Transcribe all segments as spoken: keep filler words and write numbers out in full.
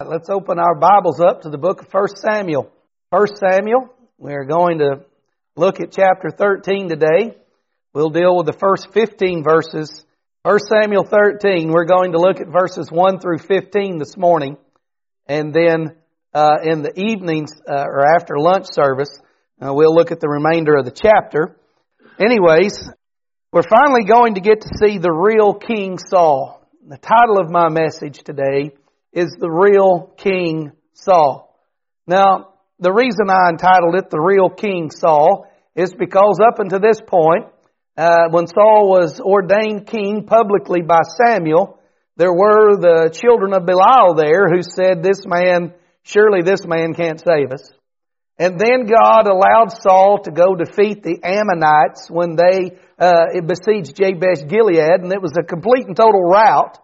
Let's open our Bibles up to the book of First Samuel. First Samuel, we're going to look at chapter thirteen today. We'll deal with the first fifteen verses. First Samuel thirteen, we're going to look at verses one through fifteen this morning. And then uh, in the evenings, uh, or after lunch service, uh, we'll look at the remainder of the chapter. Anyways, we're finally going to get to see the real King Saul. The title of my message today is The Real King Saul. Now, the reason I entitled it The Real King Saul is because up until this point, uh, when Saul was ordained king publicly by Samuel, there were the children of Belial there who said, this man, surely this man can't save us. And then God allowed Saul to go defeat the Ammonites when they uh, besieged Jabesh Gilead, and it was a complete and total rout.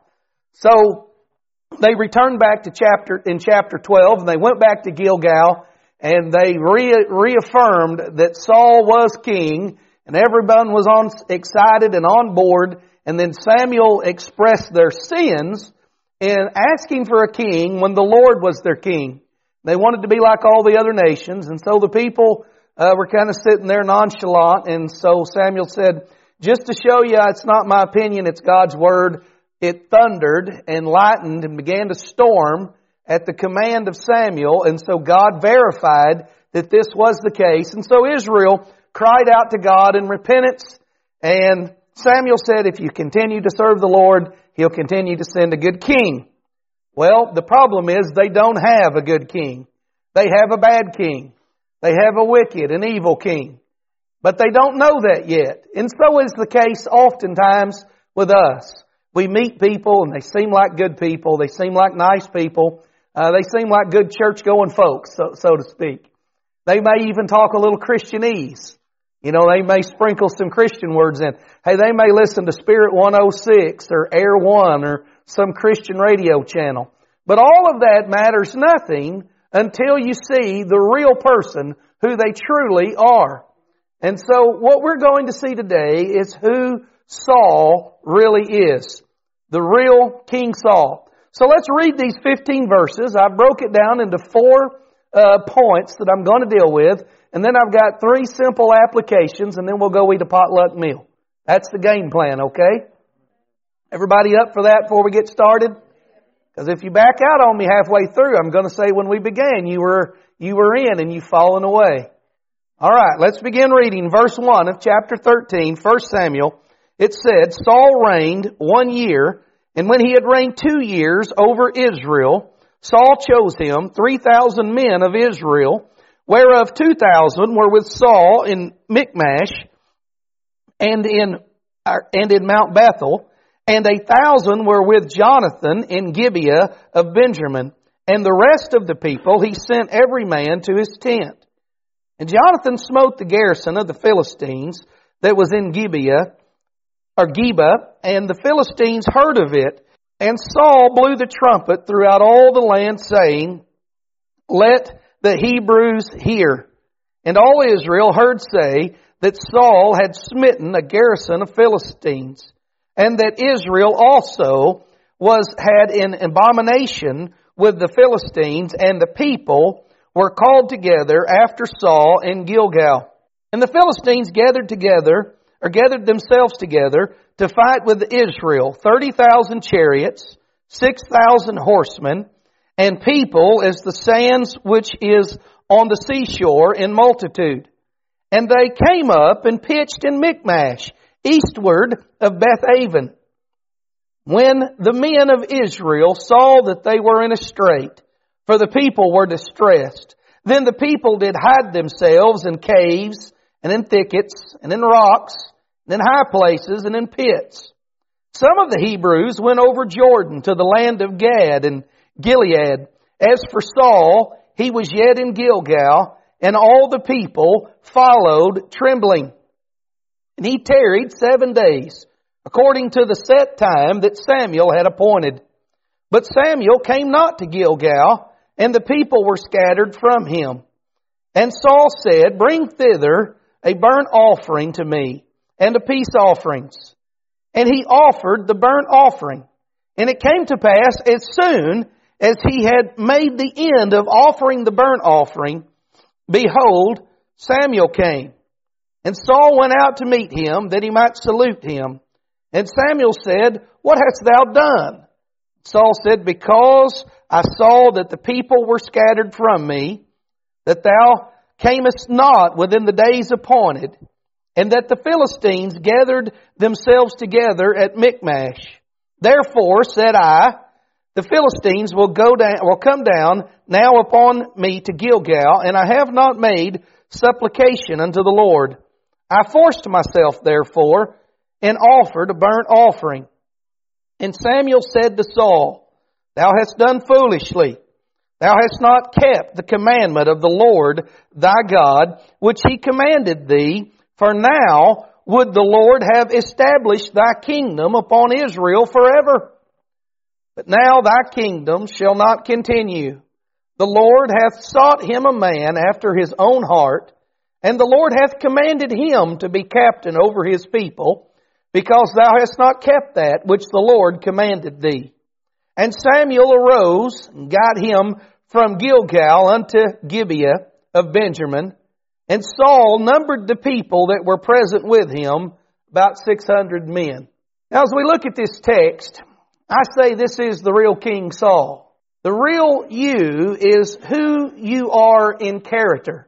So they returned back to chapter in chapter twelve, and they went back to Gilgal, and they re- reaffirmed that Saul was king, and everyone was on excited and on board. And then Samuel expressed their sins in asking for a king when the Lord was their king. They wanted to be like all the other nations, and so the people uh, were kind of sitting there nonchalant. And so Samuel said, just to show you it's not my opinion, it's God's word, it thundered and lightened and began to storm at the command of Samuel. And so God verified that this was the case. And so Israel cried out to God in repentance. And Samuel said, if you continue to serve the Lord, He'll continue to send a good king. Well, the problem is they don't have a good king. They have a bad king. They have a wicked and evil king. But they don't know that yet. And so is the case oftentimes with us. We meet people and they seem like good people. They seem like nice people. Uh, they seem like good church-going folks, so, so to speak. They may even talk a little Christianese. You know, they may sprinkle some Christian words in. Hey, they may listen to Spirit one oh six or Air One or some Christian radio channel. But all of that matters nothing until you see the real person who they truly are. And so what we're going to see today is who Saul really is. The real King Saul. So let's read these fifteen verses. I broke it down into four uh, points that I'm going to deal with. And then I've got three simple applications, and then we'll go eat a potluck meal. That's the game plan, okay? Everybody up for that before we get started? Because if you back out on me halfway through, I'm going to say when we began, you were you were in and you've fallen away. All right, let's begin reading verse one of chapter thirteen, First Samuel. It said, Saul reigned one year, and when he had reigned two years over Israel, Saul chose him three thousand men of Israel, whereof two thousand were with Saul in Michmash and in and in Mount Bethel, and a thousand were with Jonathan in Gibeah of Benjamin, and the rest of the people he sent every man to his tent. And Jonathan smote the garrison of the Philistines that was in Gibeah, or Geba, and the Philistines heard of it. And Saul blew the trumpet throughout all the land, saying, let the Hebrews hear. And all Israel heard say that Saul had smitten a garrison of Philistines, and that Israel also was had an abomination with the Philistines, and the people were called together after Saul in Gilgal. And the Philistines gathered together, or gathered themselves together to fight with Israel, thirty thousand chariots, six thousand horsemen, and people as the sands which is on the seashore in multitude. And they came up and pitched in Michmash, eastward of Bethaven. When the men of Israel saw that they were in a strait, for the people were distressed, then the people did hide themselves in caves, and in thickets, and in rocks, and in high places, and in pits. Some of the Hebrews went over Jordan to the land of Gad and Gilead. As for Saul, he was yet in Gilgal, and all the people followed trembling. And he tarried seven days, according to the set time that Samuel had appointed. But Samuel came not to Gilgal, and the people were scattered from him. And Saul said, bring thither a burnt offering to me, and a peace offerings. And he offered the burnt offering. And it came to pass, as soon as he had made the end of offering the burnt offering, behold, Samuel came. And Saul went out to meet him, that he might salute him. And Samuel said, What hast thou done? Saul said, Because I saw that the people were scattered from me, that thou camest not within the days appointed, and that the Philistines gathered themselves together at Michmash. Therefore, said I, the Philistines will go down, will come down now upon me to Gilgal, and I have not made supplication unto the Lord. I forced myself, therefore, and offered a burnt offering. And Samuel said to Saul, Thou hast done foolishly. Thou hast not kept the commandment of the Lord thy God, which he commanded thee, for now would the Lord have established thy kingdom upon Israel forever. But now thy kingdom shall not continue. The Lord hath sought him a man after his own heart, and the Lord hath commanded him to be captain over his people, because thou hast not kept that which the Lord commanded thee. And Samuel arose and got him from Gilgal unto Gibeah of Benjamin, and Saul numbered the people that were present with him, about six hundred men. Now as we look at this text, I say this is the real King Saul. The real you is who you are in character.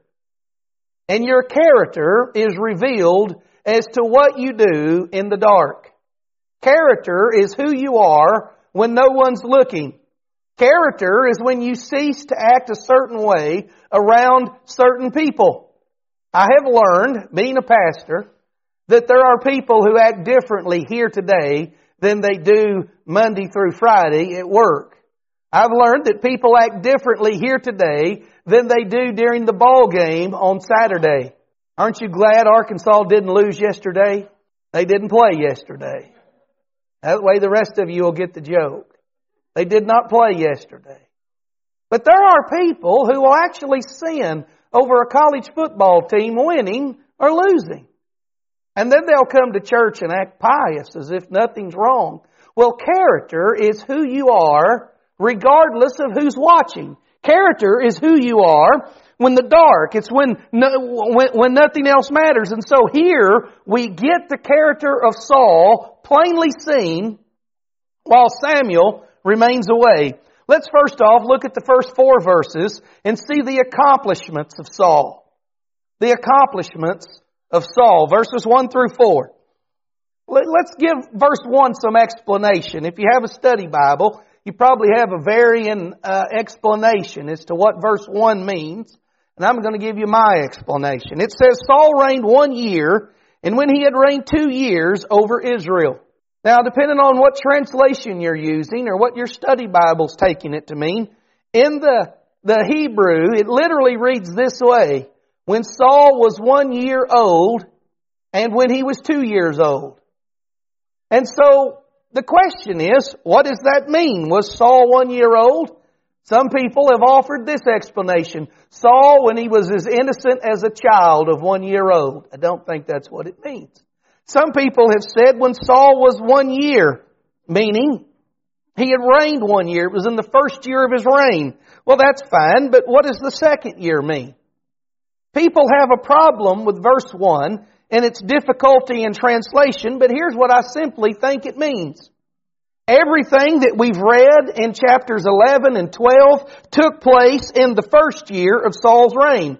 And your character is revealed as to what you do in the dark. Character is who you are when no one's looking. Character is when you cease to act a certain way around certain people. I have learned, being a pastor, that there are people who act differently here today than they do Monday through Friday at work. I've learned that people act differently here today than they do during the ball game on Saturday. Aren't you glad Arkansas didn't lose yesterday? They didn't play yesterday. That way the rest of you will get the joke. They did not play yesterday. But there are people who will actually sin over a college football team winning or losing. And then they'll come to church and act pious as if nothing's wrong. Well, character is who you are regardless of who's watching. Character is who you are when the dark. It's when, no, when, when nothing else matters. And so here we get the character of Saul plainly seen while Samuel remains away. Let's first off look at the first four verses and see the accomplishments of Saul. The accomplishments of Saul, verses one through four. Let's give verse one some explanation. If you have a study Bible, you probably have a varying uh, explanation as to what verse one means. And I'm going to give you my explanation. It says, Saul reigned one year, and when he had reigned two years over Israel. Now, depending on what translation you're using or what your study Bible's taking it to mean, in the, the Hebrew, it literally reads this way: when Saul was one year old and when he was two years old. And so the question is, what does that mean? Was Saul one year old? Some people have offered this explanation. Saul, when he was as innocent as a child of one year old. I don't think that's what it means. Some people have said when Saul was one year, meaning he had reigned one year. It was in the first year of his reign. Well, that's fine, but what does the second year mean? People have a problem with verse one and its difficulty in translation, but here's what I simply think it means. Everything that we've read in chapters eleven and twelve took place in the first year of Saul's reign.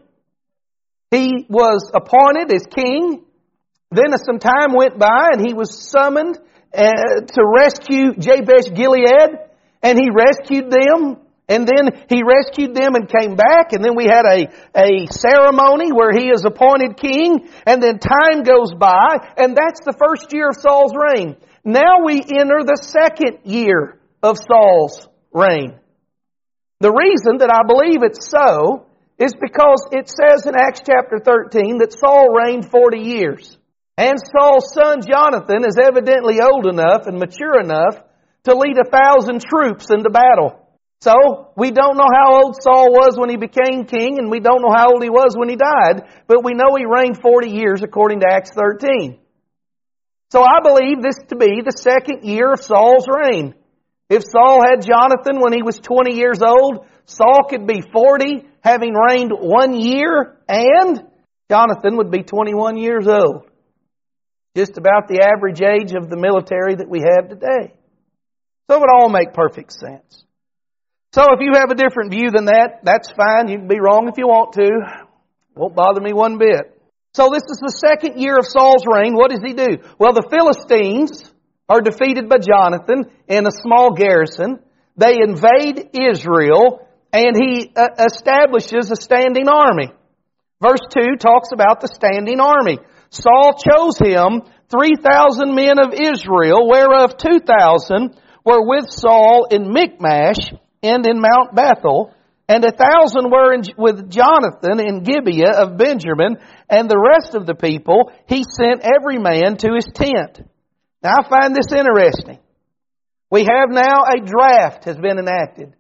He was appointed as king. Then some time went by and he was summoned uh, to rescue Jabesh Gilead, and he rescued them. And then he rescued them and came back. And then we had a, a ceremony where he is appointed king. And then time goes by. And that's the first year of Saul's reign. Now we enter the second year of Saul's reign. The reason that I believe it's so is because it says in Acts chapter thirteen that Saul reigned forty years. And Saul's son Jonathan is evidently old enough and mature enough to lead a thousand troops into battle. So, we don't know how old Saul was when he became king, and we don't know how old he was when he died, but we know he reigned forty years according to Acts thirteen. So I believe this to be the second year of Saul's reign. If Saul had Jonathan when he was twenty years old, Saul could be forty, having reigned one year, and Jonathan would be twenty-one years old. Just about the average age of the military that we have today. So it would all make perfect sense. So if you have a different view than that, that's fine. You can be wrong if you want to. Won't bother me one bit. So this is the second year of Saul's reign. What does he do? Well, the Philistines are defeated by Jonathan in a small garrison. They invade Israel, and he uh, establishes a standing army. Verse two talks about the standing army. Saul chose him three thousand men of Israel, whereof two thousand were with Saul in Michmash and in Mount Bethel, and a thousand were in, with Jonathan in Gibeah of Benjamin, and the rest of the people he sent every man to his tent. Now I find this interesting. We have now a draft has been enacted.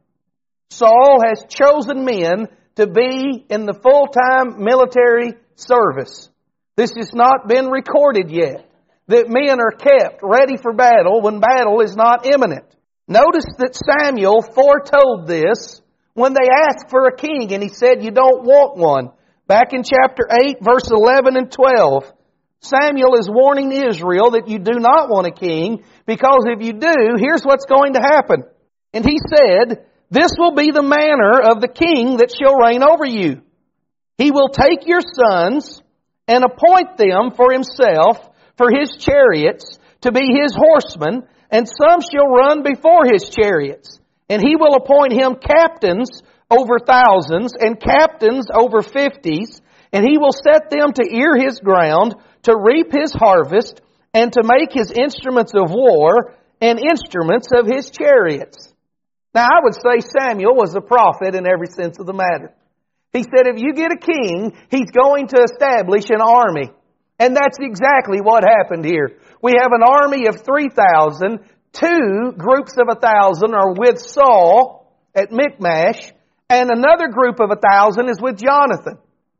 Saul has chosen men to be in the full-time military service. This has not been recorded yet. That men are kept ready for battle when battle is not imminent. Notice that Samuel foretold this when they asked for a king, and he said, you don't want one. Back in chapter eight, verse eleven and twelve, Samuel is warning Israel that you do not want a king, because if you do, here's what's going to happen. And he said, this will be the manner of the king that shall reign over you. He will take your sons and appoint them for himself, for his chariots, to be his horsemen, and some shall run before his chariots. And he will appoint him captains over thousands, and captains over fifties, and he will set them to ear his ground, to reap his harvest, and to make his instruments of war, and instruments of his chariots. Now I would say Samuel was a prophet in every sense of the matter. He said if you get a king, he's going to establish an army. And that's exactly what happened here. We have an army of three thousand. Two groups of one thousand are with Saul at Michmash. And another group of one thousand is with Jonathan.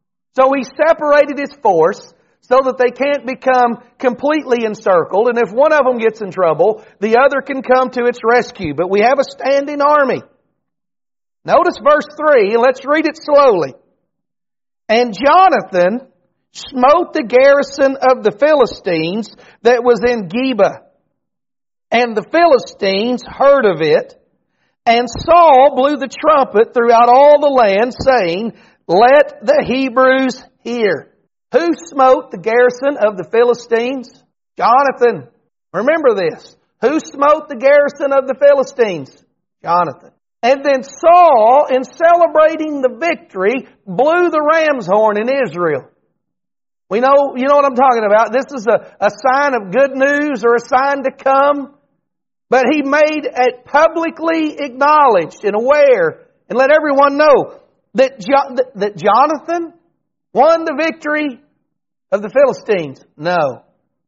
So he separated his force so that they can't become completely encircled. And if one of them gets in trouble, the other can come to its rescue. But we have a standing army. Notice verse three, and let's read it slowly. And Jonathan smote the garrison of the Philistines that was in Geba. And the Philistines heard of it. And Saul blew the trumpet throughout all the land, saying, let the Hebrews hear. Who smote the garrison of the Philistines? Jonathan. Remember this. Who smote the garrison of the Philistines? Jonathan. And then Saul, in celebrating the victory, blew the ram's horn in Israel. We know, you know what I'm talking about. This is a, a sign of good news or a sign to come. But he made it publicly acknowledged and aware and let everyone know that, jo- that Jonathan won the victory of the Philistines. No.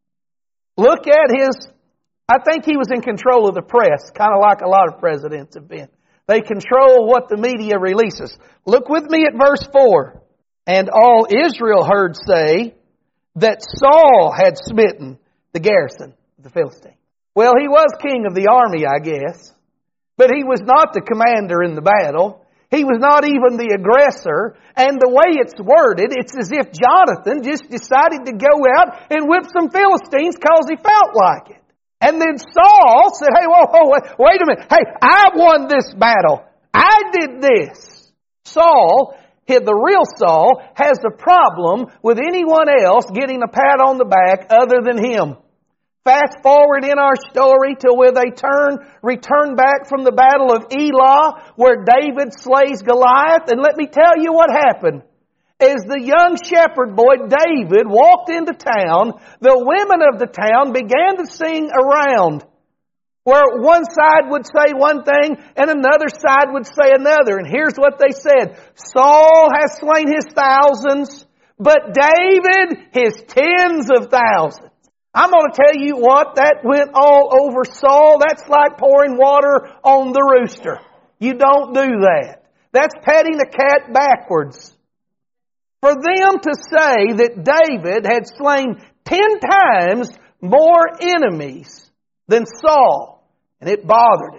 Look at his, I think he was in control of the press, kind of like a lot of presidents have been. They control what the media releases. Look with me at verse four. And all Israel heard say that Saul had smitten the garrison of the Philistines. Well, he was king of the army, I guess. But he was not the commander in the battle. He was not even the aggressor. And the way it's worded, it's as if Jonathan just decided to go out and whip some Philistines because he felt like it. And then Saul said, hey, whoa, whoa, wait, wait a minute. Hey, I won this battle. I did this. Saul, the real Saul, has a problem with anyone else getting a pat on the back other than him. Fast forward in our story till where they turn, return back from the battle of Elah, where David slays Goliath. And let me tell you what happened. As the young shepherd boy David walked into town, the women of the town began to sing around, where one side would say one thing and another side would say another. And here's what they said. Saul has slain his thousands, but David his tens of thousands. I'm going to tell you what, that went all over Saul. That's like pouring water on the rooster. You don't do that. That's patting a cat backwards. For them to say that David had slain ten times more enemies than Saul, and it bothered him.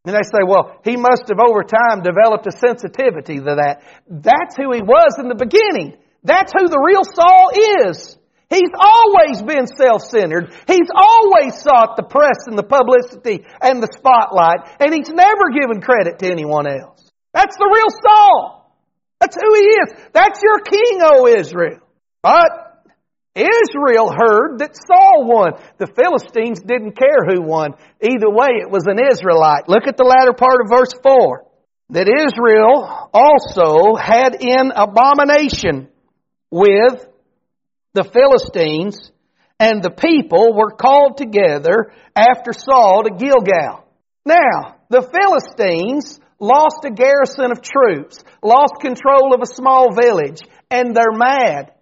And they say, well, he must have over time developed a sensitivity to that. That's who he was in the beginning. That's who the real Saul is. He's always been self-centered. He's always sought the press and the publicity and the spotlight. And he's never given credit to anyone else. That's the real Saul. That's who he is. That's your king, O Israel. But Israel heard that Saul won. The Philistines didn't care who won. Either way, it was an Israelite. Look at the latter part of verse four. That Israel also had in abomination with the Philistines, and the people were called together after Saul to Gilgal. Now, the Philistines lost a garrison of troops, lost control of a small village, and they're mad.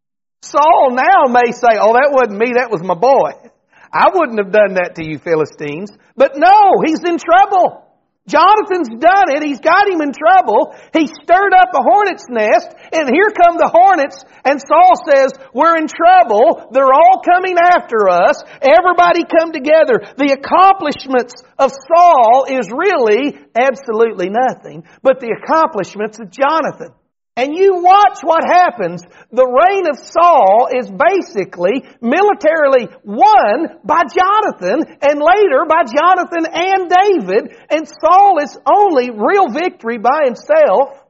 Saul now may say, oh, that wasn't me, that was my boy. I wouldn't have done that to you Philistines. But no, he's in trouble. Jonathan's done it. He's got him in trouble. He stirred up a hornet's nest, and here come the hornets, and Saul says, we're in trouble. They're all coming after us. Everybody come together. The accomplishments of Saul is really absolutely nothing, but the accomplishments of Jonathan. And you watch what happens. The reign of Saul is basically militarily won by Jonathan and later by Jonathan and David. And Saul's only real victory by himself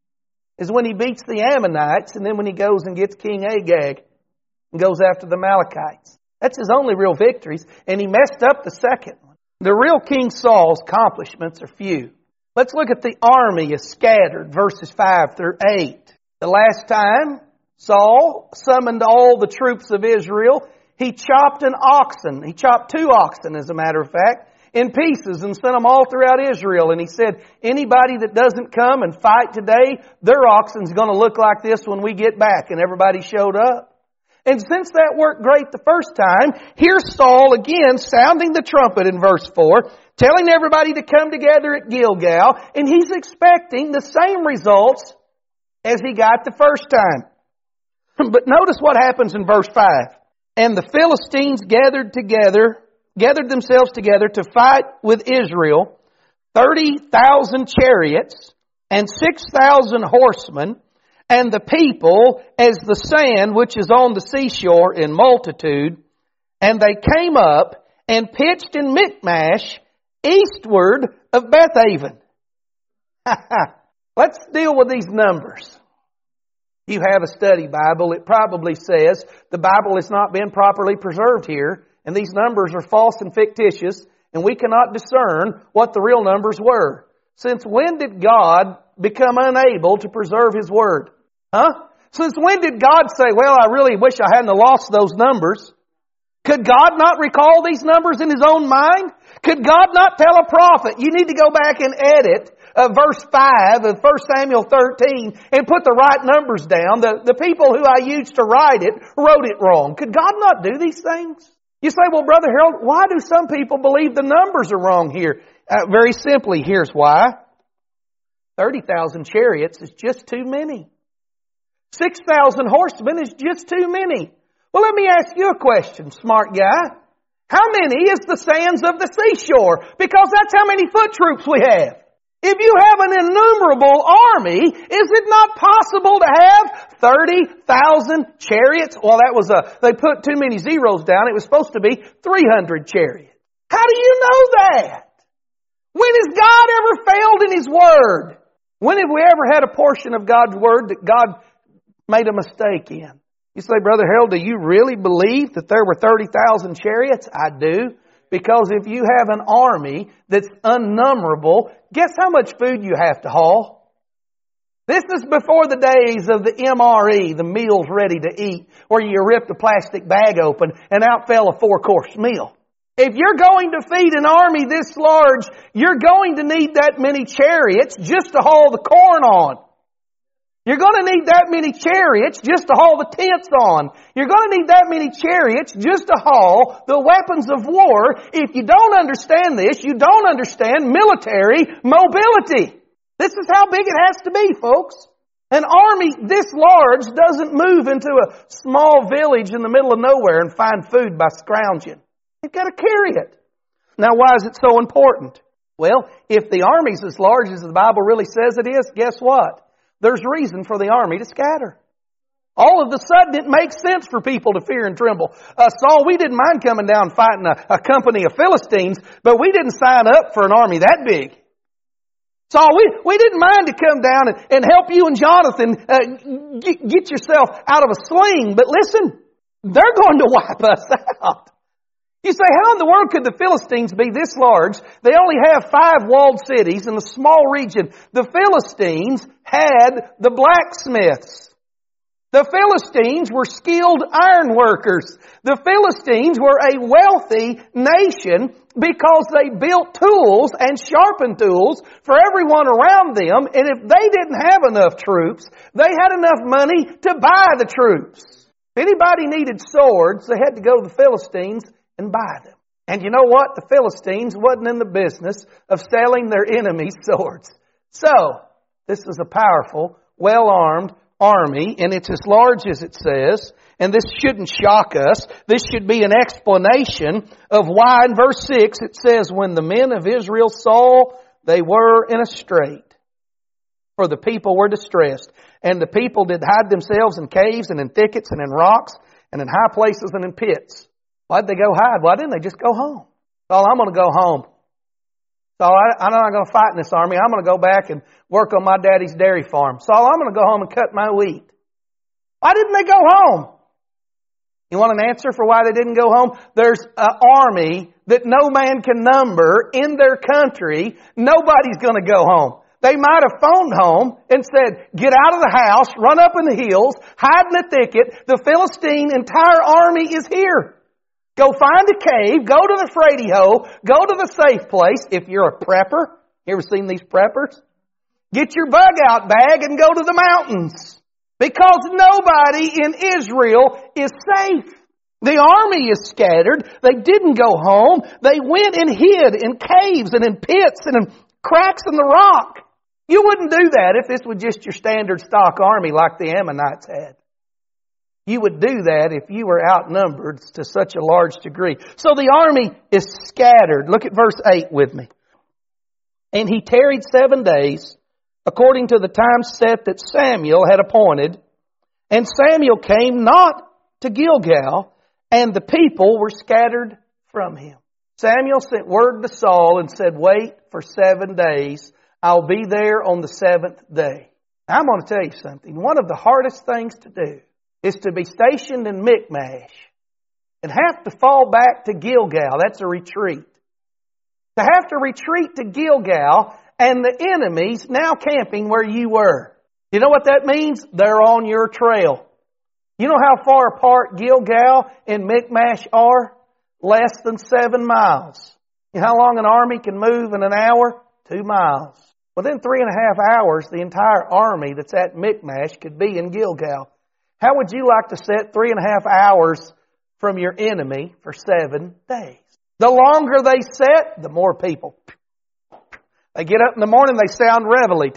is when he beats the Ammonites and then when he goes and gets King Agag and goes after the Amalekites. That's his only real victories. And he messed up the second one. The real King Saul's accomplishments are few. Let's look at the army is scattered, verses five through eight. The last time Saul summoned all the troops of Israel, he chopped an oxen. He chopped two oxen, as a matter of fact, in pieces and sent them all throughout Israel. And he said, anybody that doesn't come and fight today, their oxen's going to look like this when we get back. And everybody showed up. And since that worked great the first time, here's Saul again sounding the trumpet in verse four, telling everybody to come together at Gilgal, and he's expecting the same results as he got the first time. But notice what happens in verse five. And the Philistines gathered together, gathered themselves together to fight with Israel, thirty thousand chariots and six thousand horsemen, and the people as the sand which is on the seashore in multitude. And they came up and pitched in Michmash, eastward of Bethaven. Let's deal with these numbers. You have a study Bible. It probably says the Bible has not been properly preserved here, and these numbers are false and fictitious, and we cannot discern what the real numbers were. Since when did God become unable to preserve His Word? Huh? Since when did God say, well, I really wish I hadn't lost those numbers? Could God not recall these numbers in His own mind? Could God not tell a prophet, you need to go back and edit uh, verse five of First Samuel thirteen and put the right numbers down? The, the people who I used to write it wrote it wrong. Could God not do these things? You say, well, Brother Harold, why do some people believe the numbers are wrong here? Uh, very simply, here's why. thirty thousand chariots is just too many. six thousand horsemen is just too many. Well, let me ask you a question, smart guy. How many is the sands of the seashore? Because that's how many foot troops we have. If you have an innumerable army, is it not possible to have thirty thousand chariots? Well, that was a, they put too many zeros down. It was supposed to be three hundred chariots. How do you know that? When has God ever failed in His Word? When have we ever had a portion of God's Word that God made a mistake in? You say, Brother Harold, do you really believe that there were thirty thousand chariots? I do. Because if you have an army that's unnumberable, guess how much food you have to haul? This is before the days of the M R E, the meals ready to eat, where you ripped a plastic bag open and out fell a four-course meal. If you're going to feed an army this large, you're going to need that many chariots just to haul the corn on. You're going to need that many chariots just to haul the tents on. You're going to need that many chariots just to haul the weapons of war. If you don't understand this, you don't understand military mobility. This is how big it has to be, folks. An army this large doesn't move into a small village in the middle of nowhere and find food by scrounging. You've got to carry it. Now, why is it so important? Well, if the army's as large as the Bible really says it is, guess what? There's reason for the army to scatter. All of a sudden, it makes sense for people to fear and tremble. Uh, Saul, we didn't mind coming down fighting a, a company of Philistines, but we didn't sign up for an army that big. Saul, we, we didn't mind to come down and, and help you and Jonathan uh, get, get yourself out of a sling, but listen, they're going to wipe us out. You say, how in the world could the Philistines be this large? They only have five walled cities in a small region. The Philistines had the blacksmiths. The Philistines were skilled iron workers. The Philistines were a wealthy nation because they built tools and sharpened tools for everyone around them. And if they didn't have enough troops, they had enough money to buy the troops. If anybody needed swords, they had to go to the Philistines and buy them. And you know what? The Philistines wasn't in the business of selling their enemies swords. So, this is a powerful, well-armed army, and it's as large as it says, and this shouldn't shock us. This should be an explanation of why in verse six it says, when the men of Israel saw, they were in a strait. For the people were distressed. And the people did hide themselves in caves and in thickets and in rocks and in high places and in pits. Why'd they go hide? Why didn't they just go home? Well, I'm going to go home. So I, I'm not going to fight in this army. I'm going to go back and work on my daddy's dairy farm. So I'm going to go home and cut my wheat. Why didn't they go home? You want an answer for why they didn't go home? There's an army that no man can number in their country. Nobody's going to go home. They might have phoned home and said, get out of the house, run up in the hills, hide in the thicket. The Philistine entire army is here. Go find a cave, go to the Frady Hole, go to the safe place. If you're a prepper, you ever seen these preppers? Get your bug out bag and go to the mountains. Because nobody in Israel is safe. The army is scattered. They didn't go home. They went and hid in caves and in pits and in cracks in the rock. You wouldn't do that if this was just your standard stock army like the Ammonites had. You would do that if you were outnumbered to such a large degree. So the army is scattered. Look at verse eight with me. And he tarried seven days, according to the time set that Samuel had appointed. And Samuel came not to Gilgal, and the people were scattered from him. Samuel sent word to Saul and said, wait for seven days. I'll be there on the seventh day. I'm going to tell you something. One of the hardest things to do is to be stationed in Michmash and have to fall back to Gilgal. That's a retreat. To have to retreat to Gilgal and the enemy's now camping where you were. You know what that means? They're on your trail. You know how far apart Gilgal and Michmash are? Less than seven miles. You know how long an army can move in an hour? Two miles. Within three and a half hours, the entire army that's at Michmash could be in Gilgal. How would you like to sit three and a half hours from your enemy for seven days? The longer they sit, the more people. They get up in the morning, they sound reveille.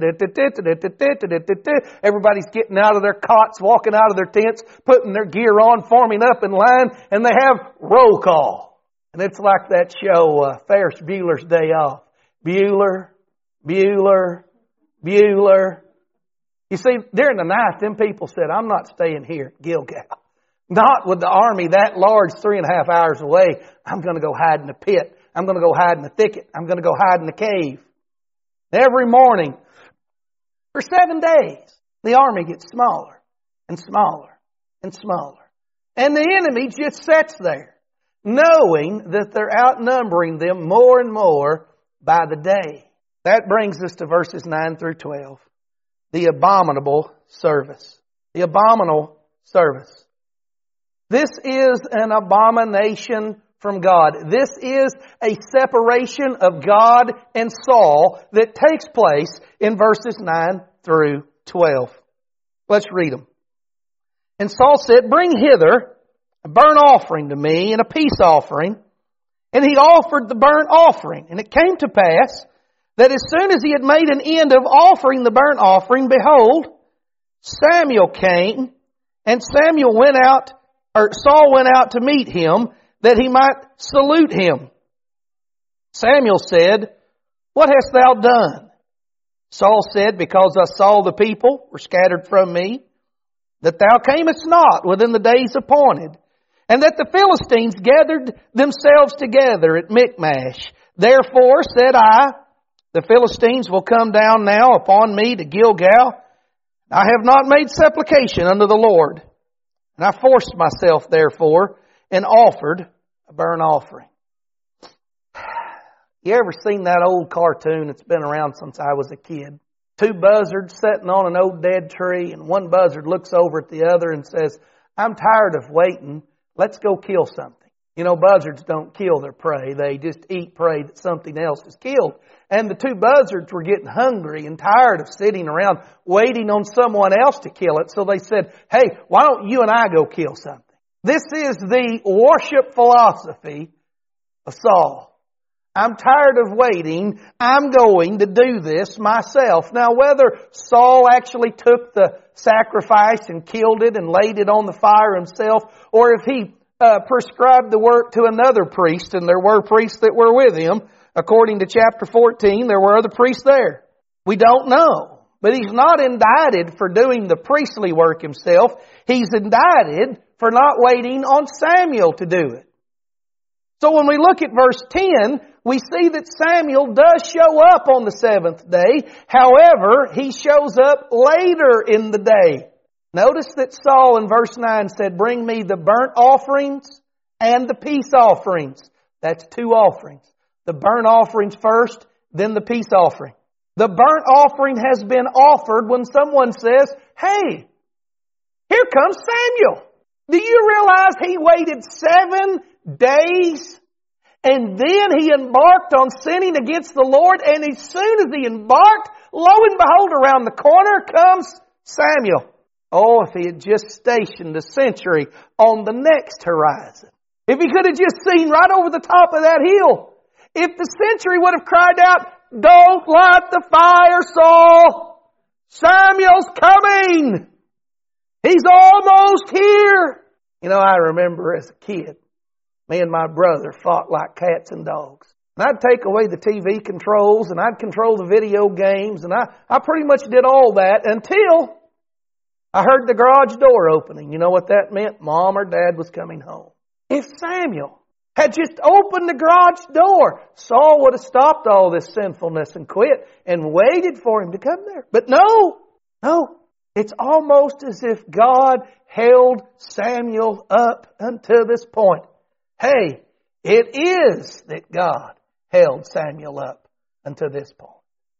Everybody's getting out of their cots, walking out of their tents, putting their gear on, forming up in line, and they have roll call. And it's like that show, uh, Ferris Bueller's Day Off. Bueller, Bueller, Bueller. You see, during the night, them people said, I'm not staying here at Gilgal. Not with the army that large, three and a half hours away. I'm going to go hide in the pit. I'm going to go hide in the thicket. I'm going to go hide in the cave. Every morning, for seven days, the army gets smaller and smaller and smaller. And the enemy just sits there, knowing that they're outnumbering them more and more by the day. That brings us to verses nine through twelve. The abominable service. The abominable service. This is an abomination from God. This is a separation of God and Saul that takes place in verses nine through twelve. Let's read them. And Saul said, bring hither a burnt offering to me and a peace offering. And he offered the burnt offering. And it came to pass that as soon as he had made an end of offering the burnt offering, behold, Samuel came, and Samuel went out, or Saul went out to meet him, that he might salute him. Samuel said, What hast thou done? Saul said, Because I saw the people were scattered from me, that thou camest not within the days appointed, and that the Philistines gathered themselves together at Michmash. Therefore said I, the Philistines will come down now upon me to Gilgal. I have not made supplication unto the Lord. And I forced myself, therefore, and offered a burnt offering. You ever seen that old cartoon that's been around since I was a kid? Two buzzards sitting on an old dead tree, and one buzzard looks over at the other and says, I'm tired of waiting. Let's go kill something. You know, buzzards don't kill their prey. They just eat prey that something else has killed. And the two buzzards were getting hungry and tired of sitting around waiting on someone else to kill it. So they said, hey, why don't you and I go kill something? This is the worship philosophy of Saul. I'm tired of waiting. I'm going to do this myself. Now, whether Saul actually took the sacrifice and killed it and laid it on the fire himself, or if he uh, prescribed the work to another priest, and there were priests that were with him, according to chapter fourteen, there were other priests there. We don't know. But he's not indicted for doing the priestly work himself. He's indicted for not waiting on Samuel to do it. So when we look at verse ten, we see that Samuel does show up on the seventh day. However, he shows up later in the day. Notice that Saul in verse nine said, Bring me the burnt offerings and the peace offerings. That's two offerings. The burnt offerings first, then the peace offering. The burnt offering has been offered when someone says, Hey, here comes Samuel. Do you realize he waited seven days? And then he embarked on sinning against the Lord. And as soon as he embarked, lo and behold, around the corner comes Samuel. Oh, if he had just stationed a sentry on the next horizon. If he could have just seen right over the top of that hill. If the sentry would have cried out, Don't light the fire, Saul. Samuel's coming. He's almost here. You know, I remember as a kid, me and my brother fought like cats and dogs. And I'd take away the T V controls and I'd control the video games and I, I pretty much did all that until I heard the garage door opening. You know what that meant? Mom or Dad was coming home. If Samuel had just opened the garage door, Saul would have stopped all this sinfulness and quit and waited for him to come there. But no, no. It's almost as if God held Samuel up until this point. Hey, it is that God held Samuel up until this point.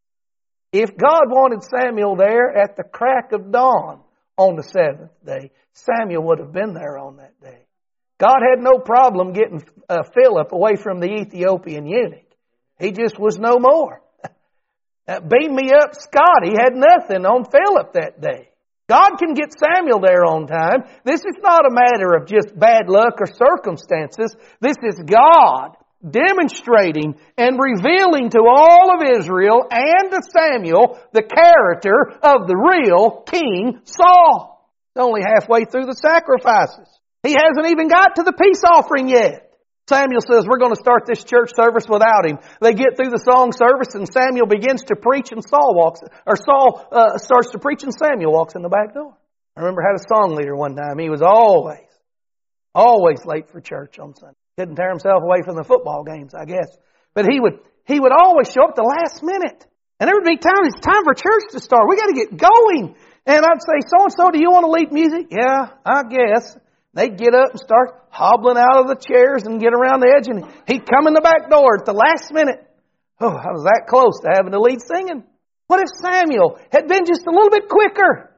If God wanted Samuel there at the crack of dawn on the seventh day, Samuel would have been there on that day. God had no problem getting uh, Philip away from the Ethiopian eunuch. He just was no more. uh, beam me up, Scott. He had nothing on Philip that day. God can get Samuel there on time. This is not a matter of just bad luck or circumstances. This is God demonstrating and revealing to all of Israel and to Samuel the character of the real King Saul. It's only halfway through the sacrifices. He hasn't even got to the peace offering yet. Samuel says, we're going to start this church service without him. They get through the song service and Samuel begins to preach and Saul walks, or Saul uh, starts to preach and Samuel walks in the back door. I remember I had a song leader one time. He was always, always late for church on Sunday. Couldn't tear himself away from the football games, I guess. But he would, he would always show up the last minute. And there would be time, it's time for church to start. We got to get going. And I'd say, so-and-so, do you want to lead music? Yeah, I guess. They'd get up and start hobbling out of the chairs and get around the edge, and he'd come in the back door at the last minute. Oh, I was that close to having to lead singing. What if Samuel had been just a little bit quicker?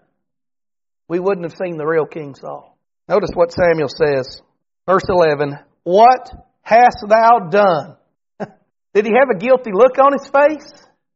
We wouldn't have seen the real King Saul. Notice what Samuel says. Verse eleven, what hast thou done? Did he have a guilty look on his face?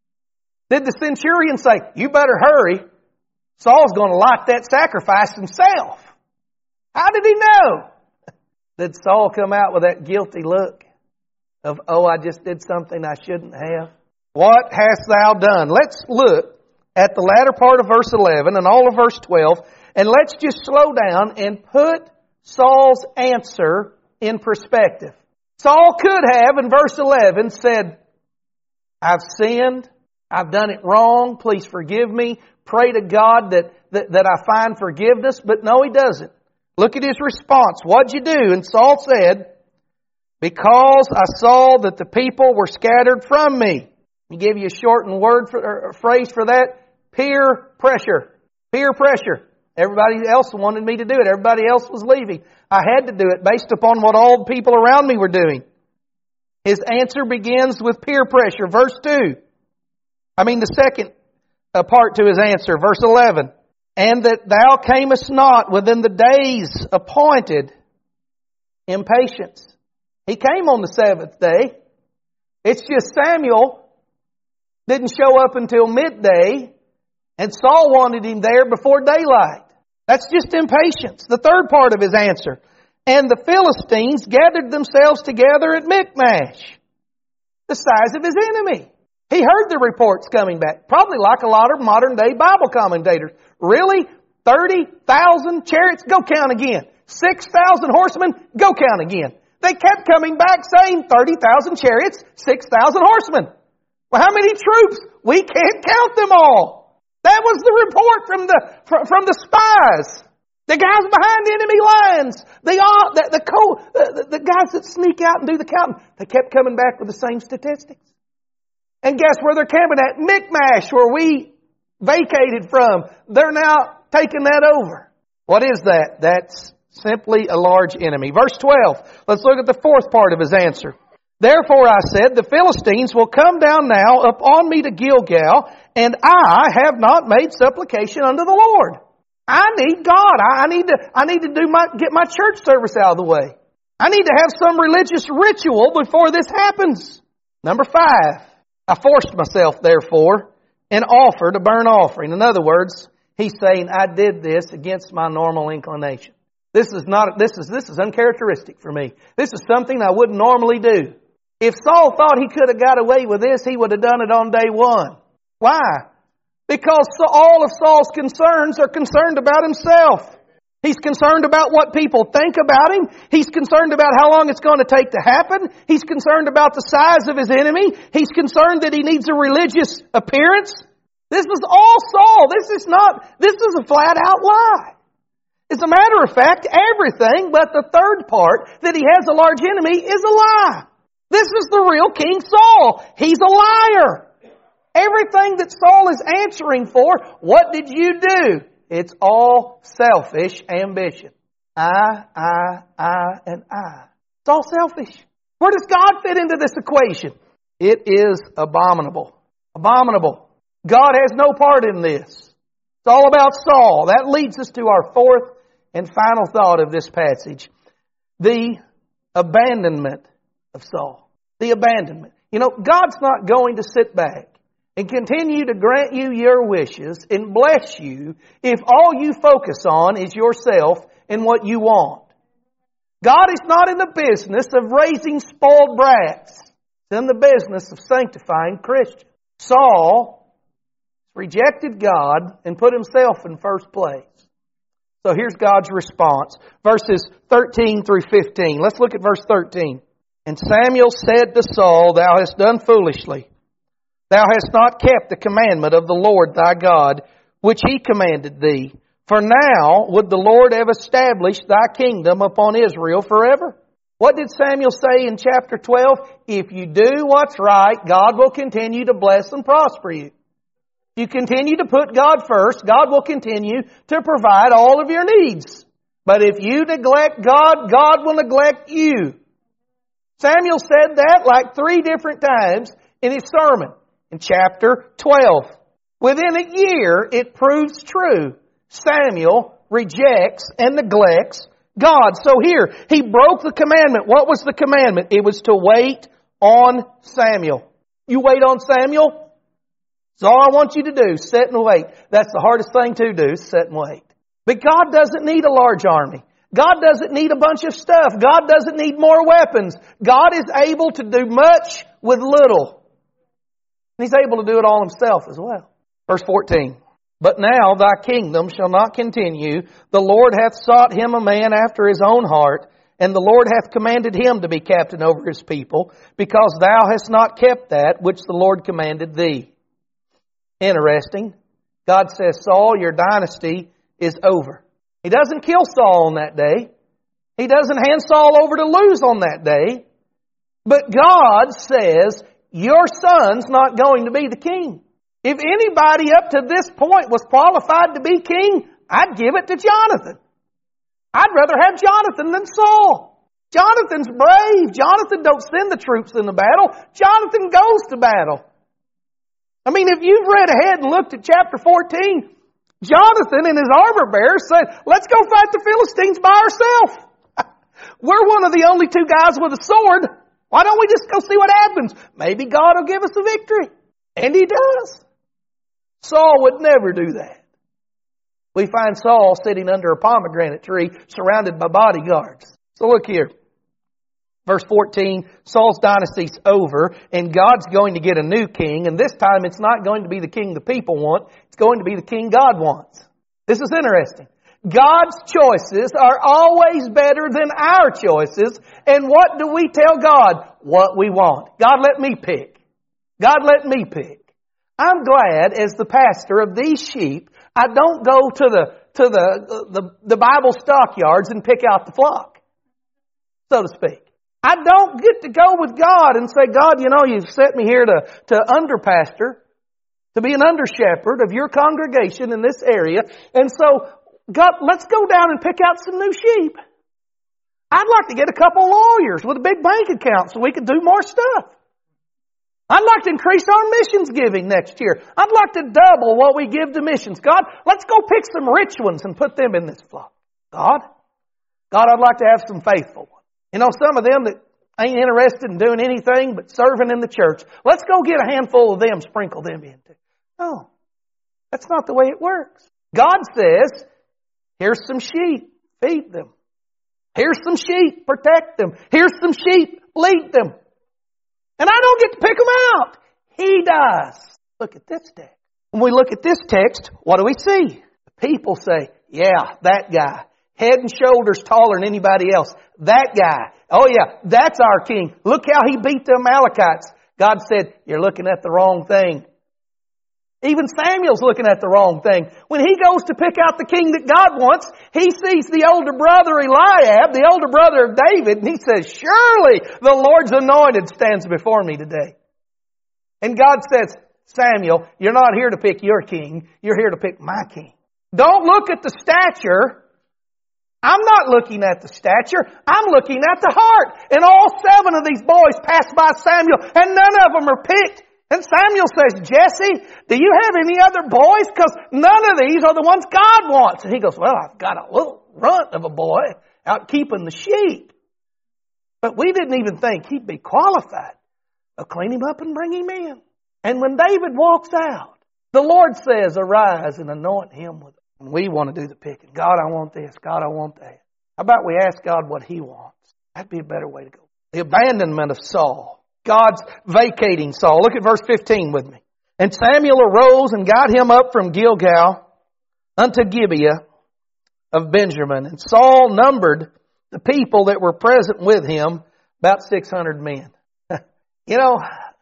Did the centurion say, you better hurry? Saul's going to light that sacrifice himself. How did he know? Did Saul come out with that guilty look of, oh, I just did something I shouldn't have? What hast thou done? Let's look at the latter part of verse eleven and all of verse twelve, and let's just slow down and put Saul's answer in perspective. Saul could have, in verse eleven, said, I've sinned. I've done it wrong. Please forgive me. Pray to God that, that, that I find forgiveness. But no, he doesn't. Look at his response. What'd you do? And Saul said, because I saw that the people were scattered from me. He gave you a shortened word for, or phrase for that. Peer pressure. Peer pressure. Everybody else wanted me to do it. Everybody else was leaving. I had to do it based upon what all the people around me were doing. His answer begins with peer pressure. Verse two. I mean the second part to his answer. Verse eleven. And that thou camest not within the days appointed. Impatience. He came on the seventh day. It's just Samuel didn't show up until midday, and Saul wanted him there before daylight. That's just impatience. The third part of his answer. And the Philistines gathered themselves together at Michmash, the size of his enemy. He heard the reports coming back, probably like a lot of modern day Bible commentators. Really? thirty thousand chariots? Go count again. six thousand horsemen? Go count again. They kept coming back saying thirty thousand chariots, six thousand horsemen. Well, how many troops? We can't count them all. That was the report from the from, from the spies. The guys behind enemy lines. The, uh, the, the, co, the, the guys that sneak out and do the counting. They kept coming back with the same statistics. And guess where they're camping at? Michmash, where we vacated from. They're now taking that over. What is that? That's simply a large enemy. Verse twelve. Let's look at the fourth part of his answer. Therefore I said, the Philistines will come down now upon me to Gilgal, and I have not made supplication unto the Lord. I need God. I need to, I need to do my, get my church service out of the way. I need to have some religious ritual before this happens. Number five. I forced myself, therefore, and offered a burnt offering. In other words, he's saying, I did this against my normal inclination. This is not, this is, this is uncharacteristic for me. This is something I wouldn't normally do. If Saul thought he could have got away with this, he would have done it on day one. Why? Because all of Saul's concerns are concerned about himself. He's concerned about what people think about him. He's concerned about how long it's going to take to happen. He's concerned about the size of his enemy. He's concerned that he needs a religious appearance. This is all Saul. This is not, this is a flat out lie. As a matter of fact, everything but the third part, that he has a large enemy, is a lie. This is the real King Saul. He's a liar. Everything that Saul is answering for, what did you do? It's all selfish ambition. I, I, I, and I. It's all selfish. Where does God fit into this equation? It is abominable. Abominable. God has no part in this. It's all about Saul. That leads us to our fourth and final thought of this passage. The abandonment of Saul. The abandonment. You know, God's not going to sit back and continue to grant you your wishes and bless you if all you focus on is yourself and what you want. God is not in the business of raising spoiled brats. He's in the business of sanctifying Christians. Saul rejected God and put himself in first place. So here's God's response. Verses thirteen through fifteen. Let's look at verse thirteen. And Samuel said to Saul, Thou hast done foolishly. Thou hast not kept the commandment of the Lord thy God, which he commanded thee. For now would the Lord have established thy kingdom upon Israel forever. What did Samuel say in chapter twelve? If you do what's right, God will continue to bless and prosper you. If you continue to put God first, God will continue to provide all of your needs. But if you neglect God, God will neglect you. Samuel said that like three different times in his sermon in chapter twelve. Within a year, it proves true. Samuel rejects and neglects God. So here, he broke the commandment. What was the commandment? It was to wait on Samuel. You wait on Samuel? That's all I want you to do. Sit and wait. That's the hardest thing to do, sit and wait. But God doesn't need a large army. God doesn't need a bunch of stuff. God doesn't need more weapons. God is able to do much with little. And He's able to do it all Himself as well. Verse fourteen. But now thy kingdom shall not continue. The Lord hath sought him a man after his own heart, And the Lord hath commanded him to be captain over his people, because thou hast not kept that which the Lord commanded thee. Interesting. God says, Saul, your dynasty is over. He doesn't kill Saul on that day. He doesn't hand Saul over to lose on that day. But God says, your son's not going to be the king. If anybody up to this point was qualified to be king, I'd give it to Jonathan. I'd rather have Jonathan than Saul. Jonathan's brave. Jonathan don't send the troops in the battle. Jonathan goes to battle. I mean, if you've read ahead and looked at chapter fourteen, Jonathan and his armor bearer said, let's go fight the Philistines by ourselves. We're one of the only two guys with a sword. Why don't we just go see what happens? Maybe God will give us a victory. And He does. Saul would never do that. We find Saul sitting under a pomegranate tree surrounded by bodyguards. So look here. Verse fourteen, Saul's dynasty's over and God's going to get a new king. And this time it's not going to be the king the people want. It's going to be the king God wants. This is interesting. God's choices are always better than our choices. And what do we tell God? What we want. God, let me pick. God, let me pick. I'm glad as the pastor of these sheep, I don't go to the to the, the, the Bible stockyards and pick out the flock, so to speak. I don't get to go with God and say, God, you know, you've set me here to, to under pastor, to be an under shepherd of your congregation in this area. And so, God, let's go down and pick out some new sheep. I'd like to get a couple of lawyers with a big bank account so we could do more stuff. I'd like to increase our missions giving next year. I'd like to double what we give to missions. God, let's go pick some rich ones and put them in this flock. God, God, I'd like to have some faithful ones. You know, some of them that ain't interested in doing anything but serving in the church. Let's go get a handful of them, sprinkle them in too. No, that's not the way it works. God says, here's some sheep, feed them. Here's some sheep, protect them. Here's some sheep, lead them. And I don't get to pick them out. He does. Look at this text. When we look at this text, what do we see? The people say, yeah, that guy. Head and shoulders taller than anybody else. That guy. Oh yeah, that's our king. Look how he beat the Amalekites. God said, you're looking at the wrong thing. Even Samuel's looking at the wrong thing. When he goes to pick out the king that God wants, he sees the older brother Eliab, the older brother of David, and he says, surely the Lord's anointed stands before me today. And God says, Samuel, you're not here to pick your king. You're here to pick my king. Don't look at the stature. I'm not looking at the stature. I'm looking at the heart. And all seven of these boys passed by Samuel, and none of them are picked. And Samuel says, Jesse, do you have any other boys? Because none of these are the ones God wants. And he goes, well, I've got a little runt of a boy out keeping the sheep. But we didn't even think he'd be qualified. I'll clean him up and bring him in. And when David walks out, the Lord says, arise and anoint him with it. And we want to do the picking. God, I want this. God, I want that. How about we ask God what He wants? That'd be a better way to go. The abandonment of Saul. God's vacating Saul. Look at verse fifteen with me. And Samuel arose and got him up from Gilgal unto Gibeah of Benjamin. And Saul numbered the people that were present with him, about six hundred men. You know,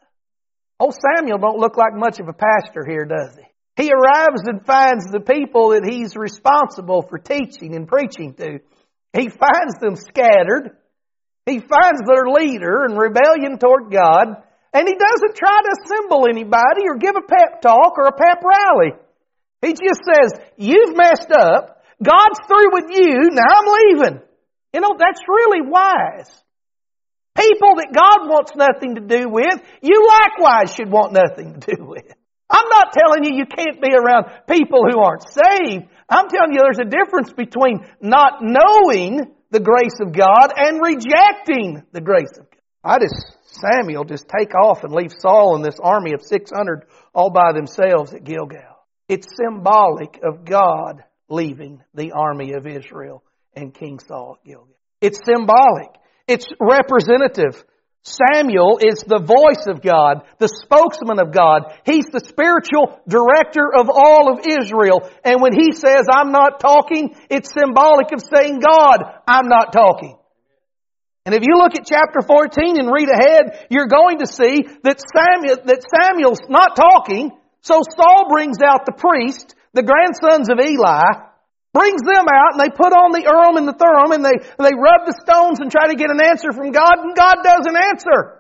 old Samuel don't look like much of a pastor here, does he? He arrives and finds the people that he's responsible for teaching and preaching to. He finds them scattered. He finds their leader in rebellion toward God. And he doesn't try to assemble anybody or give a pep talk or a pep rally. He just says, you've messed up. God's through with you. Now I'm leaving. You know, that's really wise. People that God wants nothing to do with, you likewise should want nothing to do with. I'm not telling you you can't be around people who aren't saved. I'm telling you there's a difference between not knowing the grace of God and rejecting the grace of God. I just, Samuel just take off and leave Saul and this army of six hundred all by themselves at Gilgal. It's symbolic of God leaving the army of Israel and King Saul at Gilgal. It's symbolic. It's representative. Samuel is the voice of God, the spokesman of God. He's the spiritual director of all of Israel. And when he says, I'm not talking, it's symbolic of saying, God, I'm not talking. And if you look at chapter fourteen and read ahead, you're going to see that Samuel, that Samuel's not talking. So Saul brings out the priest, the grandsons of Eli, brings them out, and they put on the Urim and the Thummim, and they, they rub the stones and try to get an answer from God, and God doesn't answer.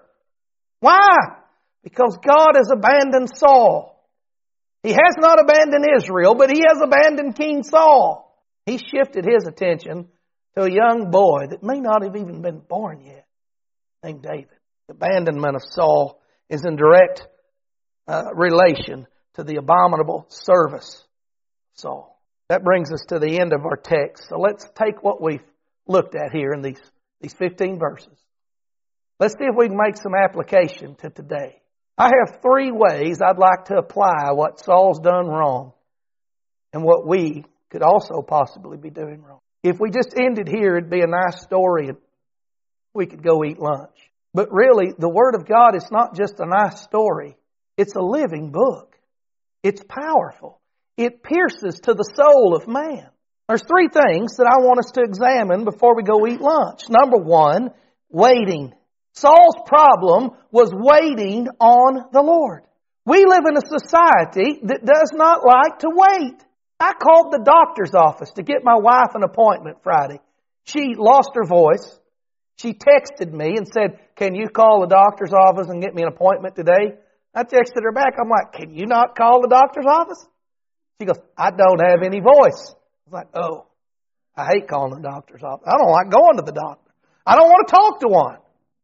Why? Because God has abandoned Saul. He has not abandoned Israel, but He has abandoned King Saul. He shifted his attention to a young boy that may not have even been born yet, named David. The abandonment of Saul is in direct uh, relation to the abominable service of Saul. That brings us to the end of our text. So let's take what we've looked at here in these, these fifteen verses. Let's see if we can make some application to today. I have three ways I'd like to apply what Saul's done wrong and what we could also possibly be doing wrong. If we just ended here, it'd be a nice story and we could go eat lunch. But really, the Word of God is not just a nice story. It's a living book. It's powerful. It pierces to the soul of man. There's three things that I want us to examine before we go eat lunch. Number one, waiting. Saul's problem was waiting on the Lord. We live in a society that does not like to wait. I called the doctor's office to get my wife an appointment Friday. She lost her voice. She texted me and said, "Can you call the doctor's office and get me an appointment today?" I texted her back. I'm like, "Can you not call the doctor's office?" She goes, "I don't have any voice." I was like, "Oh, I hate calling the doctor's office. I don't like going to the doctor. I don't want to talk to one."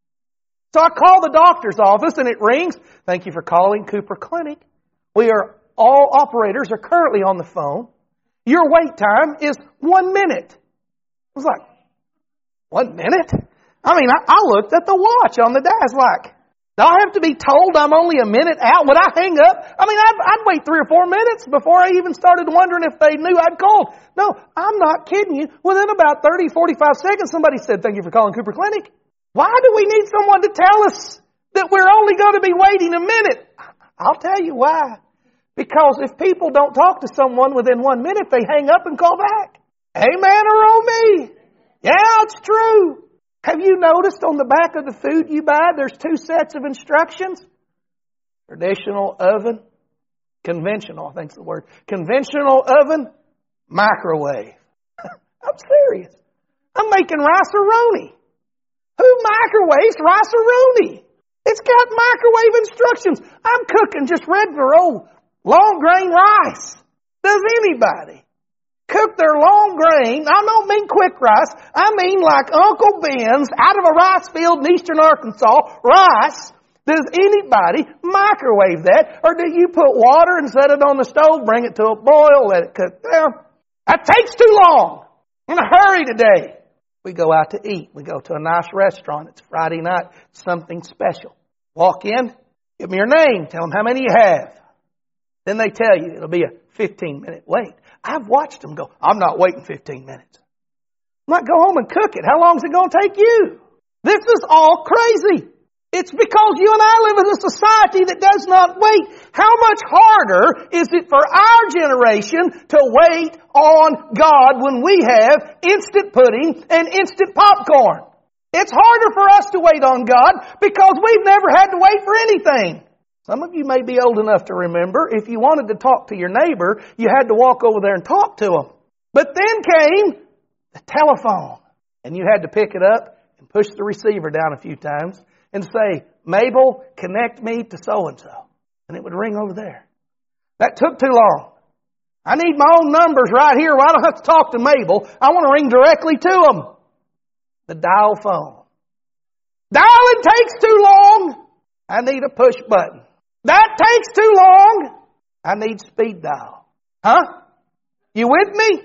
So I call the doctor's office and it rings. "Thank you for calling Cooper Clinic. We are, all operators are currently on the phone. Your wait time is one minute." I was like, "One minute?" I mean, I, I looked at the watch on the desk like, do I have to be told I'm only a minute out? Would I hang up? I mean, I'd, I'd wait three or four minutes before I even started wondering if they knew I'd called. No, I'm not kidding you. Within about thirty, forty-five seconds, somebody said, "Thank you for calling Cooper Clinic." Why do we need someone to tell us that we're only going to be waiting a minute? I'll tell you why. Because if people don't talk to someone within one minute, they hang up and call back. Amen or oh me? Yeah, it's true. Have you noticed on the back of the food you buy, there's two sets of instructions? Traditional oven, conventional, I think's the word. Conventional oven, microwave. I'm serious. I'm making rice-a-roni. Who microwaves rice-a-roni? It's got microwave instructions. I'm cooking just regular old long grain rice. Does anybody cook their long grain? I don't mean quick rice. I mean like Uncle Ben's out of a rice field in eastern Arkansas, rice. Does anybody microwave that? Or do you put water and set it on the stove, bring it to a boil, let it cook down? That takes too long. I'm in a hurry today. We go out to eat. We go to a nice restaurant. It's Friday night. Something special. Walk in. Give me your name. Tell them how many you have. Then they tell you it'll be a fifteen minute wait. I've watched them go, "I'm not waiting fifteen minutes. I'm not go home and cook it. How long is it going to take you?" This is all crazy. It's because you and I live in a society that does not wait. How much harder is it for our generation to wait on God when we have instant pudding and instant popcorn? It's harder for us to wait on God because we've never had to wait for anything. Some of you may be old enough to remember if you wanted to talk to your neighbor, you had to walk over there and talk to him. But then came the telephone, and you had to pick it up and push the receiver down a few times and say, "Mabel, connect me to so-and-so." And it would ring over there. That took too long. I need my own numbers right here where I don't have to talk to Mabel. I want to ring directly to them. The dial phone. Dialing takes too long. I need a push button. That takes too long. I need speed dial. Huh? You with me?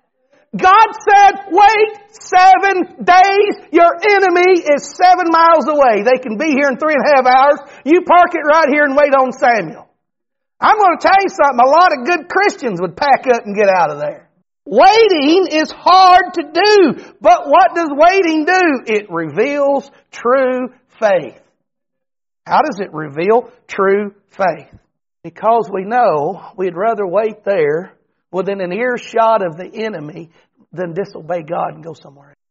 God said, wait seven days. Your enemy is seven miles away. They can be here in three and a half hours. You park it right here and wait on Samuel. I'm going to tell you something. A lot of good Christians would pack up and get out of there. Waiting is hard to do. But what does waiting do? It reveals true faith. How does it reveal true faith? Because we know we'd rather wait there within an earshot of the enemy than disobey God and go somewhere else.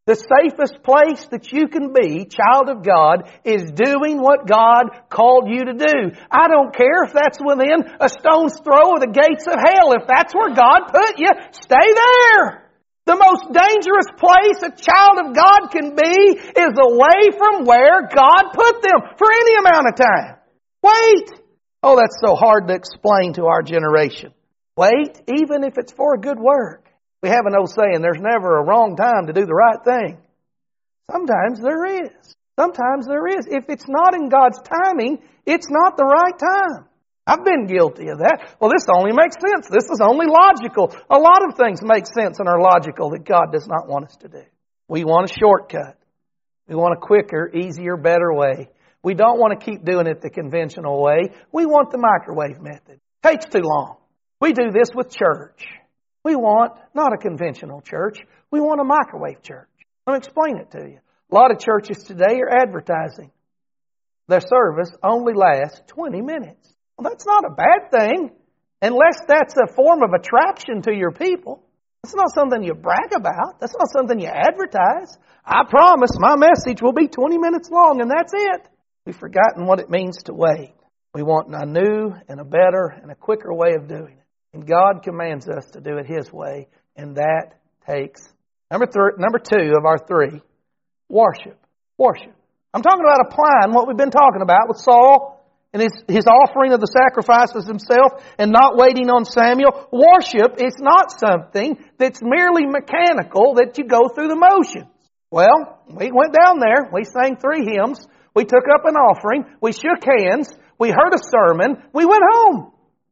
The safest place that you can be, child of God, is doing what God called you to do. I don't care if that's within a stone's throw of the gates of hell. If that's where God put you, stay there. The most dangerous place a child of God can be is away from where God put them for any amount of time. Wait. Oh, that's so hard to explain to our generation. Wait, even if it's for a good work. We have an old saying, there's never a wrong time to do the right thing. Sometimes there is. Sometimes there is. If it's not in God's timing, it's not the right time. I've been guilty of that. Well, this only makes sense. This is only logical. A lot of things make sense and are logical that God does not want us to do. We want a shortcut. We want a quicker, easier, better way. We don't want to keep doing it the conventional way. We want the microwave method. It takes too long. We do this with church. We want not a conventional church. We want a microwave church. Let me explain it to you. A lot of churches today are advertising. Their service only lasts twenty minutes. Well, that's not a bad thing, unless that's a form of attraction to your people. That's not something you brag about. That's not something you advertise. I promise my message will be twenty minutes long, and that's it. We've forgotten what it means to wait. We want a new and a better and a quicker way of doing it. And God commands us to do it His way, and that takes, number three, number two of our three, worship. Worship. I'm talking about applying what we've been talking about with Saul and his, his offering of the sacrifices himself and not waiting on Samuel. Worship is not something that's merely mechanical that you go through the motions. Well, we went down there, we sang three hymns, we took up an offering, we shook hands, we heard a sermon, we went home.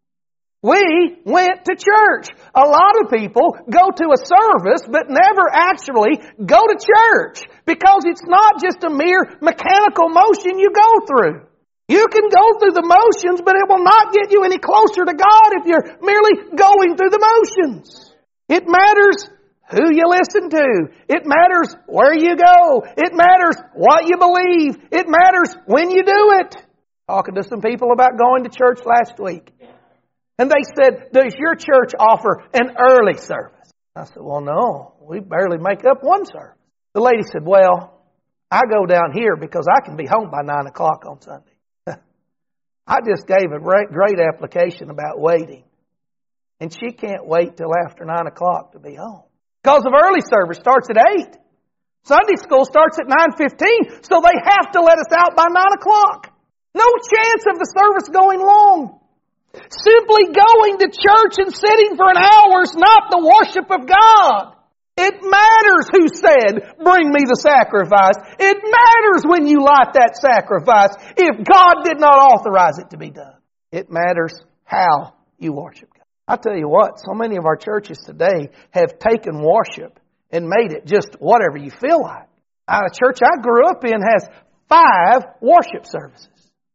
We went to church. A lot of people go to a service but never actually go to church because it's not just a mere mechanical motion you go through. You can go through the motions, but it will not get you any closer to God if you're merely going through the motions. It matters who you listen to. It matters where you go. It matters what you believe. It matters when you do it. Talking to some people about going to church last week. And they said, does your church offer an early service? I said, well, no, we barely make up one service. The lady said, well, I go down here because I can be home by nine o'clock on Sunday. I just gave a great, great application about waiting. And she can't wait till after nine o'clock to be home. Because of early service starts at eight. Sunday school starts at nine fifteen, so they have to let us out by nine o'clock. No chance of the service going long. Simply going to church and sitting for an hour is not the worship of God. It matters who said, bring me the sacrifice. It matters when you light that sacrifice if God did not authorize it to be done. It matters how you worship God. I tell you what, so many of our churches today have taken worship and made it just whatever you feel like. The church I grew up in has five worship services.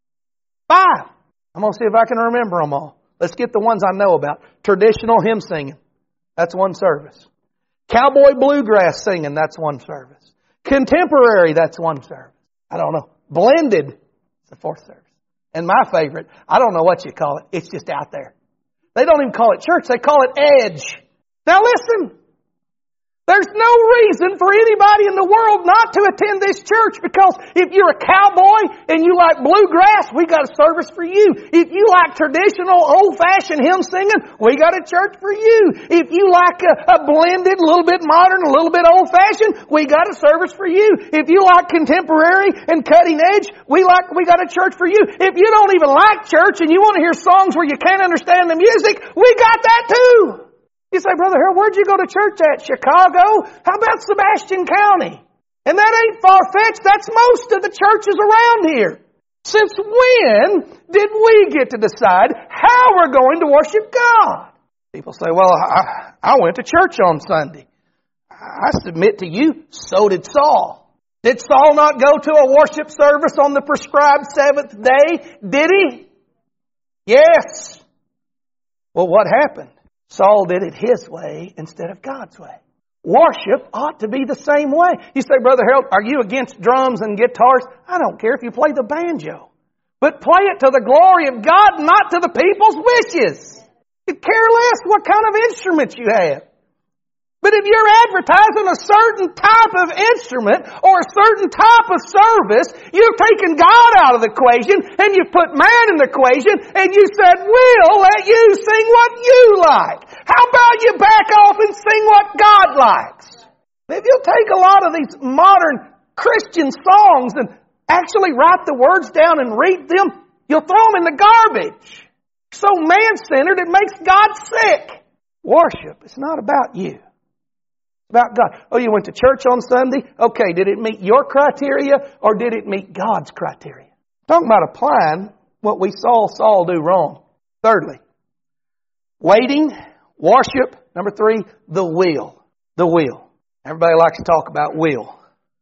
Five. I'm going to see if I can remember them all. Let's get the ones I know about. Traditional hymn singing. That's one service. Cowboy bluegrass singing. That's one service. Contemporary. That's one service. I don't know. Blended. It's the fourth service. And my favorite, I don't know what you call it. It's just out there. They don't even call it church. They call it edge. Now listen. There's no reason for anybody in the world not to attend this church, because if you're a cowboy and you like bluegrass, we got a service for you. If you like traditional old-fashioned hymn singing, we got a church for you. If you like a, a blended, a little bit modern, a little bit old-fashioned, we got a service for you. If you like contemporary and cutting edge, we like we got a church for you. If you don't even like church and you want to hear songs where you can't understand the music, we got that too. You say, Brother Harold, where'd you go to church at? Chicago? How about Sebastian County? And that ain't far-fetched. That's most of the churches around here. Since when did we get to decide how we're going to worship God? People say, well, I, I went to church on Sunday. I submit to you, so did Saul. Did Saul not go to a worship service on the prescribed seventh day? Did he? Yes. Well, what happened? Saul did it his way instead of God's way. Worship ought to be the same way. You say, Brother Harold, are you against drums and guitars? I don't care if you play the banjo. But play it to the glory of God, not to the people's wishes. You care less what kind of instrument you have. But if you're advertising a certain type of instrument or a certain type of service, you've taken God out of the equation and you've put man in the equation and you said, we'll let you sing what you like. How about you back off and sing what God likes? If you'll take a lot of these modern Christian songs and actually write the words down and read them, you'll throw them in the garbage. So man-centered, it makes God sick. Worship, it's not about you. It's about God. Oh, you went to church on Sunday? Okay, did it meet your criteria or did it meet God's criteria? Talking about applying what we saw Saul do wrong. Thirdly, waiting, worship. Number three, the will. The will. Everybody likes to talk about will.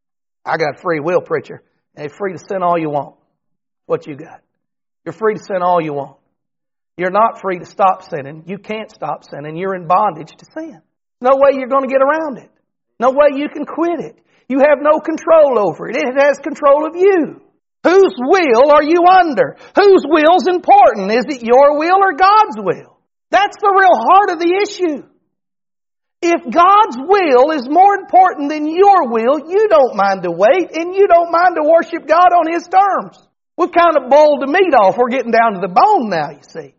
I got free will, preacher. And you're free to sin all you want. What you got? You're free to sin all you want. You're not free to stop sinning. You can't stop sinning. You're in bondage to sin. No way you're going to get around it. No way you can quit it. You have no control over it. It has control of you. Whose will are you under? Whose will's important? Is it your will or God's will? That's the real heart of the issue. If God's will is more important than your will, you don't mind to wait and you don't mind to worship God on His terms. We've kind of boiled the meat off. We're getting down to the bone now, you see.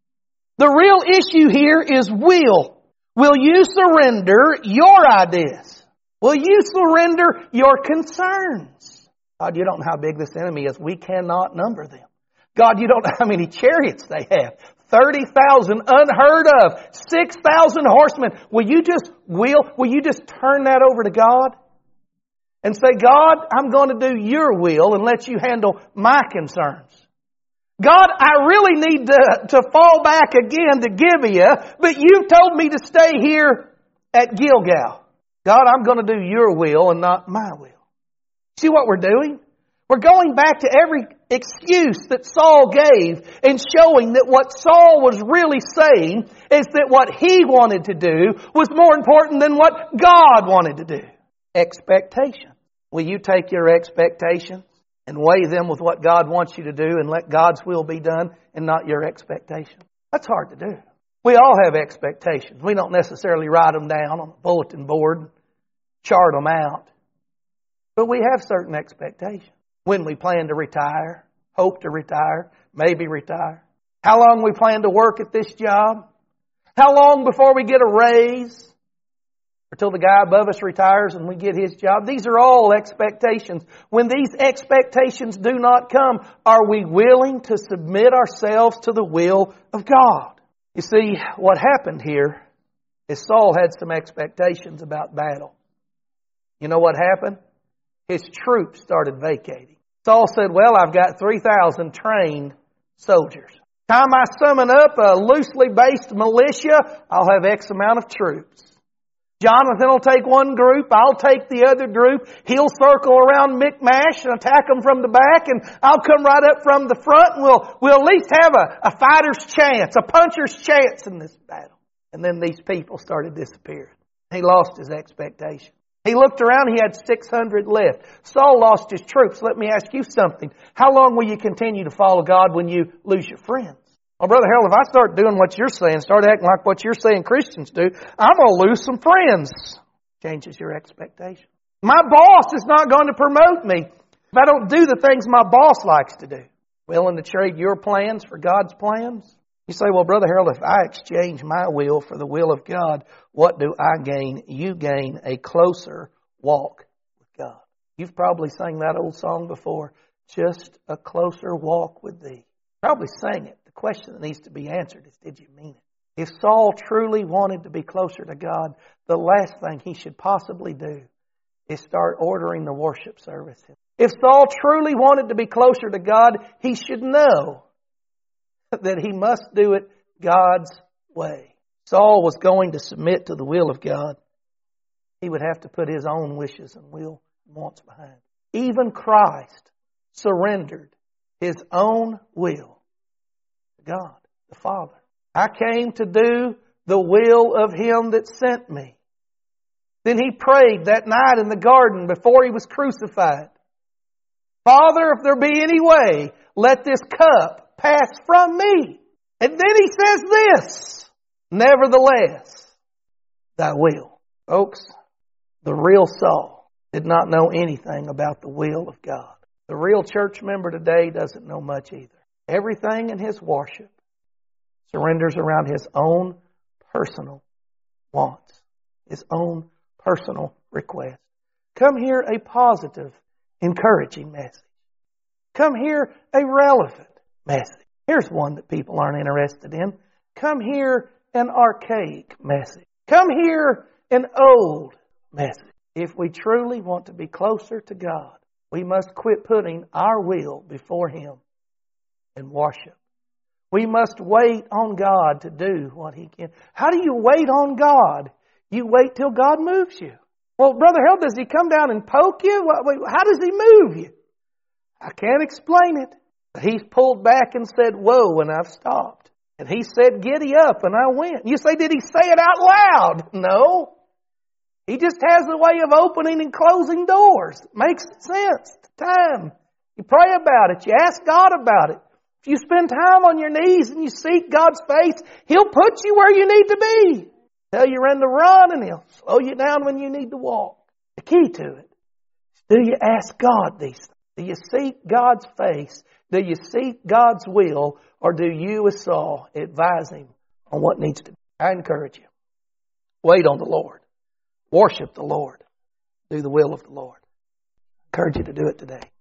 The real issue here is will. Will you surrender your ideas? Will you surrender your concerns? God, you don't know how big this enemy is. We cannot number them. God, you don't know how many chariots they have. thirty thousand unheard of. six thousand horsemen. Will you just will, will you just turn that over to God? And say, God, I'm going to do your will and let you handle my concerns. God, I really need to, to fall back again to Gibeah, but you've told me to stay here at Gilgal. God, I'm going to do your will and not my will. See what we're doing? We're going back to every excuse that Saul gave and showing that what Saul was really saying is that what he wanted to do was more important than what God wanted to do. Expectation. Will you take your expectations and weigh them with what God wants you to do and let God's will be done and not your expectation? That's hard to do. We all have expectations. We don't necessarily write them down on a bulletin board, chart them out. But we have certain expectations. When we plan to retire, hope to retire, maybe retire. How long we plan to work at this job. How long before we get a raise. Until the guy above us retires and we get his job. These are all expectations. When these expectations do not come, are we willing to submit ourselves to the will of God? You see, what happened here is Saul had some expectations about battle. You know what happened? His troops started vacating. Saul said, well, I've got three thousand trained soldiers. Time I summon up a loosely based militia, I'll have X amount of troops. Jonathan will take one group, I'll take the other group. He'll circle around Michmash and attack them from the back, and I'll come right up from the front, and we'll, we'll at least have a, a fighter's chance, a puncher's chance in this battle. And then these people started disappearing. He lost his expectation. He looked around, he had six hundred left. Saul lost his troops. Let me ask you something. How long will you continue to follow God when you lose your friends? Well, Brother Harold, if I start doing what you're saying, start acting like what you're saying Christians do, I'm going to lose some friends. Changes your expectation. My boss is not going to promote me if I don't do the things my boss likes to do. Willing to trade your plans for God's plans? You say, well, Brother Harold, if I exchange my will for the will of God, what do I gain? You gain a closer walk with God. You've probably sang that old song before, just a closer walk with Thee. Probably sang it. The question that needs to be answered is, did you mean it? If Saul truly wanted to be closer to God, the last thing he should possibly do is start ordering the worship service. If Saul truly wanted to be closer to God, he should know that he must do it God's way. Saul was going to submit to the will of God. He would have to put his own wishes and will and wants behind. Even Christ surrendered His own will to God, the Father. I came to do the will of Him that sent me. Then He prayed that night in the garden before He was crucified. Father, if there be any way, let this cup pass from me. And then He says this, nevertheless, Thy will Folks, the real Saul did not know anything about the will of God. The real church member today doesn't know much either. Everything in his worship surrenders around his own personal wants, his own personal request. Come hear a positive, encouraging message. Come hear a relevant message. Here's one that people aren't interested in. Come hear an archaic message. Come hear an old message. If we truly want to be closer to God, we must quit putting our will before Him and worship. We must wait on God to do what He can. How do you wait on God? You wait till God moves you. Well, Brother Harold, does He come down and poke you? How does He move you? I can't explain it. He's pulled back and said, whoa, and I've stopped. And He said, giddy up, and I went. You say, did He say it out loud? No. He just has a way of opening and closing doors. It makes sense. Time. You pray about it. You ask God about it. If you spend time on your knees and you seek God's face, He'll put you where you need to be. Tell you when to run, and He'll slow you down when you need to walk. The key to it. Do you ask God these things? Do you seek God's face? Do you seek God's will? Or do you, as Saul, advise Him on what needs to be? I encourage you. Wait on the Lord. Worship the Lord. Do the will of the Lord. I encourage you to do it today.